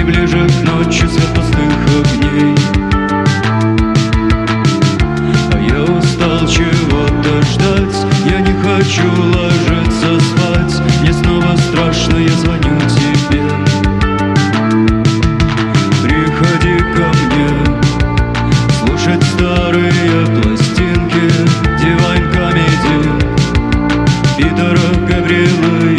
ближе к ночи свет пустых огней. А я устал чего-то ждать, я не хочу ложиться спать. Мне снова страшно, я звоню тебе. Приходи ко мне слушать старые пластинки Divine Comedy Питера Гаврилы.